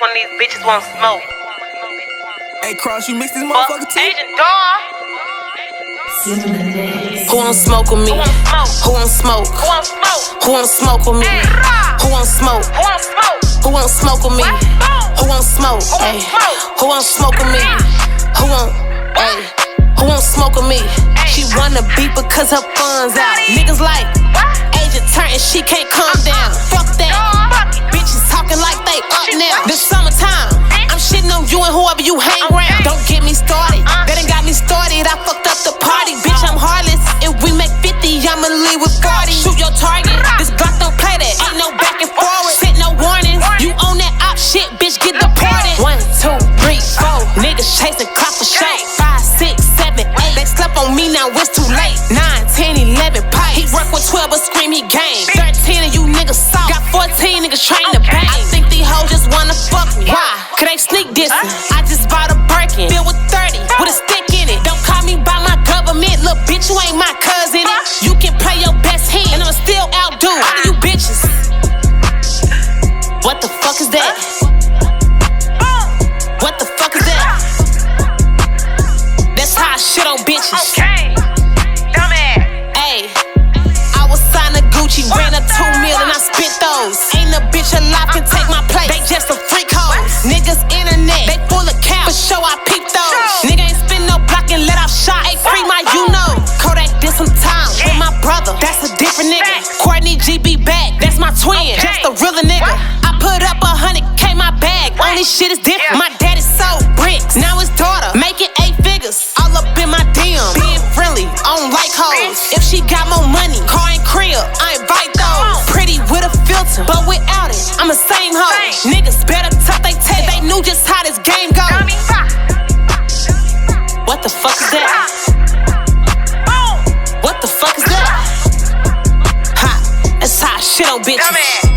one of these bitches won't smoke. Hey, Cross, you mix this motherfucker too? Agent Dawn. Who won't smoke with me? Who won't smoke? Who won't smoke with me? Who won't smoke? Who won't smoke with me? Who won't smoke? Ay, who won't smoke with me? Who won't? Ay, who won't smoke with me? She wanna beat because her funds out. Niggas like Agent turn and she can't calm down. Fuck that. Bitches talking like they up now. This summertime, I'm shitting on you and whoever you hang around. Don't get me started. That ain't got me started. I fucked up the party. Bitch, I'm heartless. If we make 50, I'ma leave with 40. Shoot your target. This Glock don't play that. Ain't no back and forward. Sit no warnings. You own that op shit, bitch, get deported. 1, 2, 3, 4. Niggas chasing clock for show. 5, 6, 7, 8. They slept on me, now it's too late. 9, 10, 11 pipes. He work with 12 but scream he game. 13 of you niggas soft. Got 14 niggas trained to bang. I think these hoes just wanna fuck me. Why? Cause they sneak dissing. I just bought a Birkin, filled with 30, with a stick in it. Don't call me by my government, look bitch, you ain't my cousin. You can play your best hand, and I'ma still outdo all of you bitches. What the fuck is that? What the fuck is that? That's how I shit on bitches. Okay, dumbass. Ayy, I was signed to Gucci, ran a 2 mil and I spent those. Ain't a bitch alive can take my place. They just some freak hoes. Niggas internet, they full of cow. For sure I peep those. Nigga ain't spin no block and let off shot. Ain't free my you know. Kodak did some time with my brother. That's a different nigga. Courtney GB back, that's my twin. Just a realer nigga. I put up 100K my bag. Only shit is different. My daddy sold bricks. Now his daughter making 8 figures. All up in my DM. Being friendly, I don't like hoes. If she got more money, car and crib, I invite those. Pretty with a filter, but without it, I'm the same hoe. Niggas better tuck they tail. They knew just how this game goes. What the fuck is that? What the fuck is that? Ha, that's how I shit on bitches.